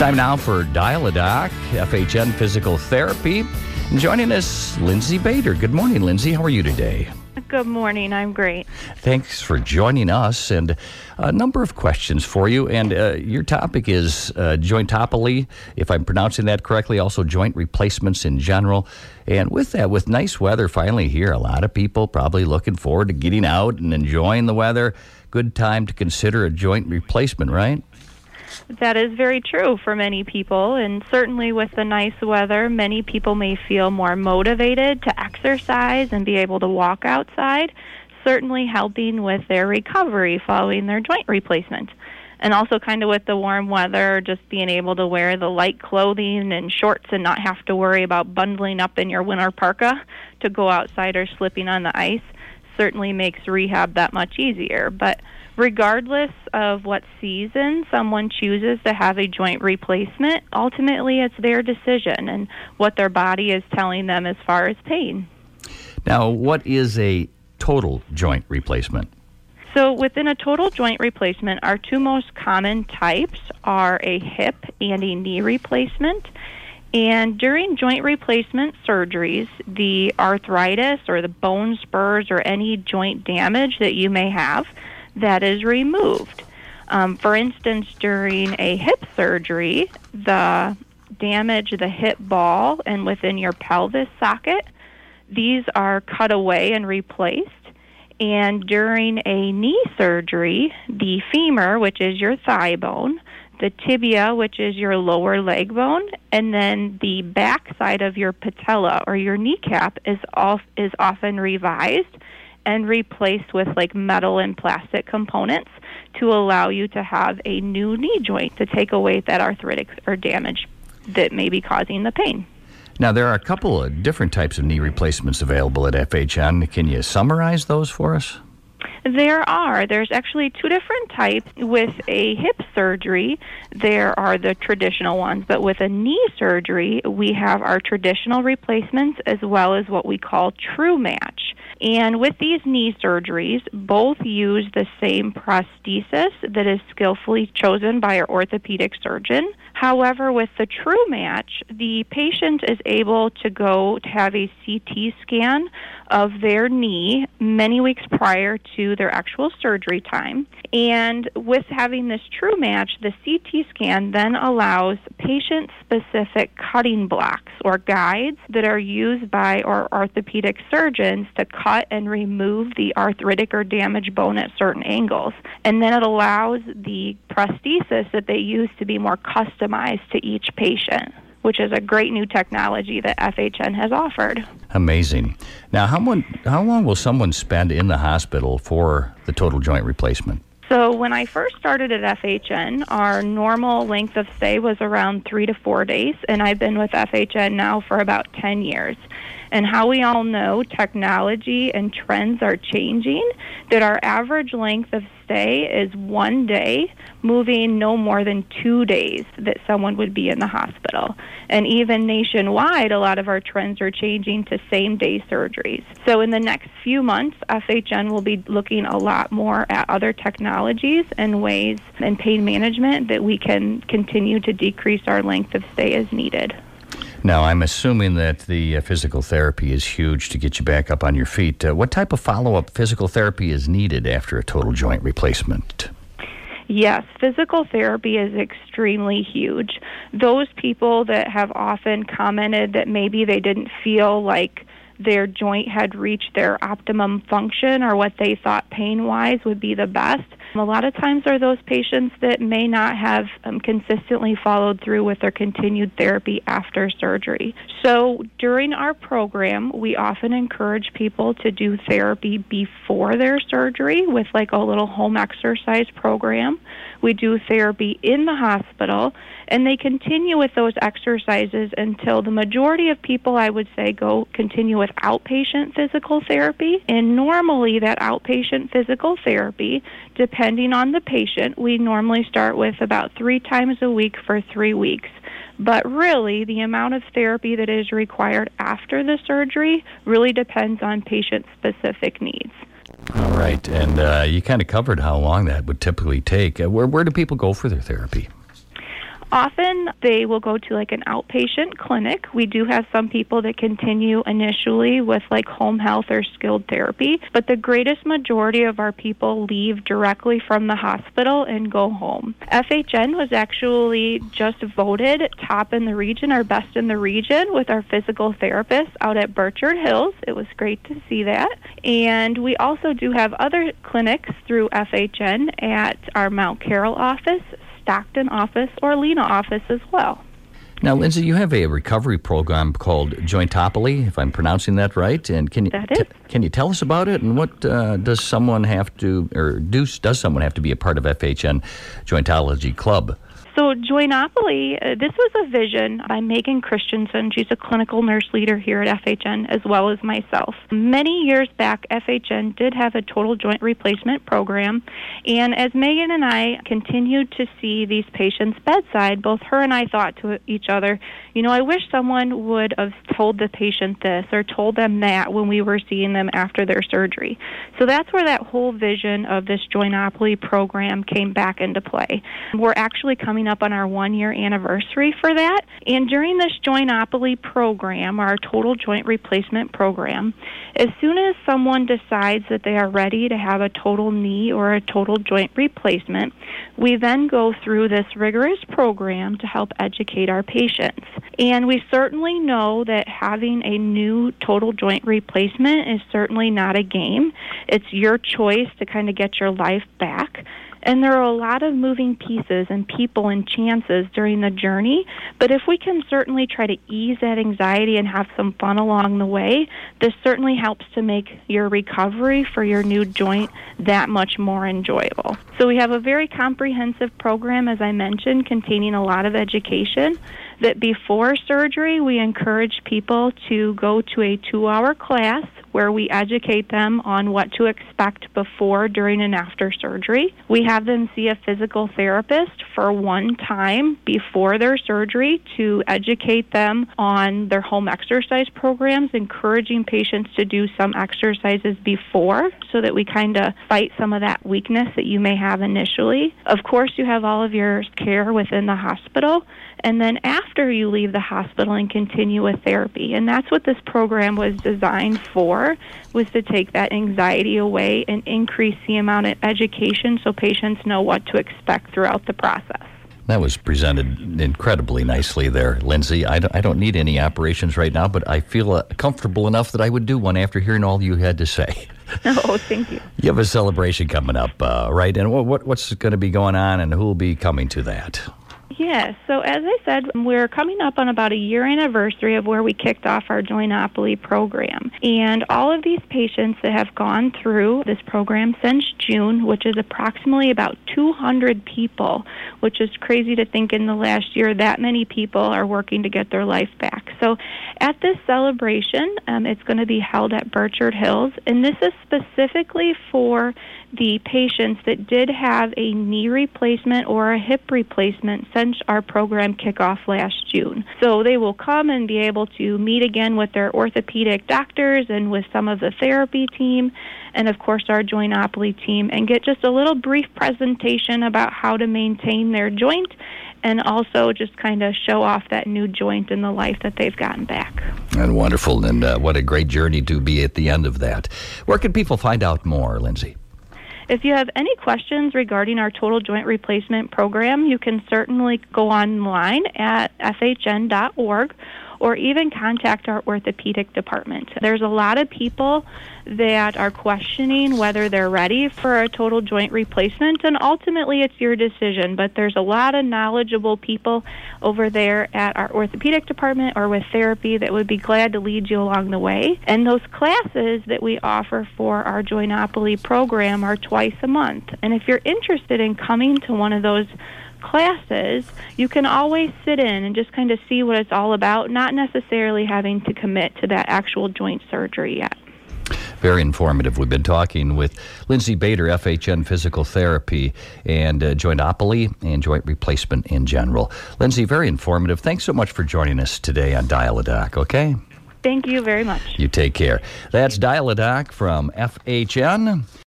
Time now for Dial a Doc, FHN Physical Therapy. And joining us, Lindsay Bader. Good morning, Lindsay. How are you today? Good morning. I'm great. Thanks for joining us. And a number of questions for you. And your topic is jointopoly, if I'm pronouncing that correctly, also joint replacements in general. And with that, with nice weather finally here, a lot of people probably looking forward to getting out and enjoying the weather. Good time to consider a joint replacement, right? That is very true for many people, and certainly with the nice weather, many people may feel more motivated to exercise and be able to walk outside, certainly helping with their recovery following their joint replacement. And also kind of with the warm weather, just being able to wear the light clothing and shorts and not have to worry about bundling up in your winter parka to go outside or slipping on the ice certainly makes rehab that much easier. But regardless of what season someone chooses to have a joint replacement, ultimately it's their decision and what their body is telling them as far as pain. Now, what is a total joint replacement? So within a total joint replacement, our two most common types are a hip and a knee replacement. And during joint replacement surgeries, the arthritis or the bone spurs or any joint damage that you may have, that is removed. For instance, during a hip surgery, the damage, the hip ball and within your pelvis socket, these are cut away and replaced. And during a knee surgery, the femur, which is your thigh bone, the tibia, which is your lower leg bone, and then the back side of your patella or your kneecap is often revised and replaced with like metal and plastic components to allow you to have a new knee joint to take away that arthritic or damage that may be causing the pain. Now, there are a couple of different types of knee replacements available at FHN. Can you summarize those for us? There are. There's actually two different types. With a hip surgery, there are the traditional ones, but with a knee surgery, we have our traditional replacements as well as what we call true match. And with these knee surgeries, both use the same prosthesis that is skillfully chosen by our orthopedic surgeon. However, with the true match, the patient is able to go to have a CT scan of their knee many weeks prior to their actual surgery time. And with having this true match, the CT scan then allows patient-specific cutting blocks or guides that are used by our orthopedic surgeons to cut and remove the arthritic or damaged bone at certain angles. And then it allows the prosthesis that they use to be more customized to each patient, which is a great new technology that FHN has offered. Amazing. Now, how long will someone spend in the hospital for the total joint replacement? So when I first started at FHN, our normal length of stay was around 3 to 4 days, and I've been with FHN now for about 10 years. And how we all know technology and trends are changing, that our average length of stay is 1 day, moving no more than 2 days that someone would be in the hospital. And even nationwide, a lot of our trends are changing to same-day surgeries. So in the next few months, FHN will be looking a lot more at other technologies and ways in pain management that we can continue to decrease our length of stay as needed. Now, I'm assuming that the physical therapy is huge to get you back up on your feet. What type of follow-up physical therapy is needed after a total joint replacement? Yes, physical therapy is extremely huge. Those people that have often commented that maybe they didn't feel like their joint had reached their optimum function or what they thought pain-wise would be the best, a lot of times are those patients that may not have consistently followed through with their continued therapy after surgery. So during our program, we often encourage people to do therapy before their surgery with like a little home exercise program. We do therapy in the hospital, and they continue with those exercises until the majority of people, I would say, continue with outpatient physical therapy. And normally that outpatient physical therapy, depending on the patient, we normally start with about 3 times a week for 3 weeks. But really, the amount of therapy that is required after the surgery really depends on patient-specific needs. All right, and you kind of covered how long that would typically take. Where do people go for their therapy? Often they will go to like an outpatient clinic. We do have some people that continue initially with like home health or skilled therapy, but the greatest majority of our people leave directly from the hospital and go home. FHN was actually just voted top in the region, or best in the region, with our physical therapists out at Burchard Hills. It was great to see that. And we also do have other clinics through FHN at our Mount Carroll office, Stockton office, or Lena office as well. Now, Lindsay, you have a recovery program called Jointopoly, if I'm pronouncing that right. And can you tell us about it? And what does someone have to, or does someone have to be a part of FHN Jointology Club? So Jointopoly, this was a vision by Megan Christensen. She's a clinical nurse leader here at FHN, as well as myself. Many years back, FHN did have a total joint replacement program, and as Megan and I continued to see these patients bedside, both her and I thought to each other, I wish someone would have told the patient this or told them that when we were seeing them after their surgery. So that's where that whole vision of this Jointopoly program came back into play. We're actually coming up on our 1-year anniversary for that. And during this Jointopoly program, our total joint replacement program, as soon as someone decides that they are ready to have a total knee or a total joint replacement, we then go through this rigorous program to help educate our patients. And we certainly know that having a new total joint replacement is certainly not a game. It's your choice to kind of get your life back. And there are a lot of moving pieces and people and chances during the journey, but if we can certainly try to ease that anxiety and have some fun along the way, this certainly helps to make your recovery for your new joint that much more enjoyable. So we have a very comprehensive program, as I mentioned, containing a lot of education. That before surgery, we encourage people to go to a 2-hour class where we educate them on what to expect before, during, and after surgery. We have them see a physical therapist for one time before their surgery to educate them on their home exercise programs, encouraging patients to do some exercises before so that we kind of fight some of that weakness that you may have initially. Of course, you have all of your care within the hospital, and then after you leave the hospital and continue with therapy. And that's what this program was designed for, was to take that anxiety away and increase the amount of education so patients know what to expect throughout the process. That was presented incredibly nicely there, Lindsay. I don't need any operations right now, but I feel comfortable enough that I would do one after hearing all you had to say. Oh, thank you. You have a celebration coming up, right? And what's going to be going on, and who will be coming to that? Yes. So as I said, we're coming up on about a year anniversary of where we kicked off our Jointopoly program. And all of these patients that have gone through this program since June, which is approximately about 200 people, which is crazy to think in the last year that many people are working to get their life back. So at this celebration, it's going to be held at Burchard Hills, and this is specifically for the patients that did have a knee replacement or a hip replacement since our program kickoff last June. So they will come and be able to meet again with their orthopedic doctors and with some of the therapy team and, of course, our Jointopoly team, and get just a little brief presentation about how to maintain their joint and also just kind of show off that new joint in the life that they've gotten back. And wonderful, and what a great journey to be at the end of that. Where can people find out more, Lindsay? If you have any questions regarding our total joint replacement program, you can certainly go online at fhn.org or even contact our orthopedic department. There's a lot of people that are questioning whether they're ready for a total joint replacement, and ultimately it's your decision, but there's a lot of knowledgeable people over there at our orthopedic department or with therapy that would be glad to lead you along the way. And those classes that we offer for our Jointopoly program are twice a month. And if you're interested in coming to one of those classes, you can always sit in and just kind of see what it's all about, not necessarily having to commit to that actual joint surgery yet. Very informative. We've been talking with Lindsay Bader, FHN Physical Therapy, and Jointopoly and joint replacement in general. Lindsay, very informative. Thanks so much for joining us today on Dial-A-Doc, okay? Thank you very much. You take care. That's Dial-A-Doc from FHN.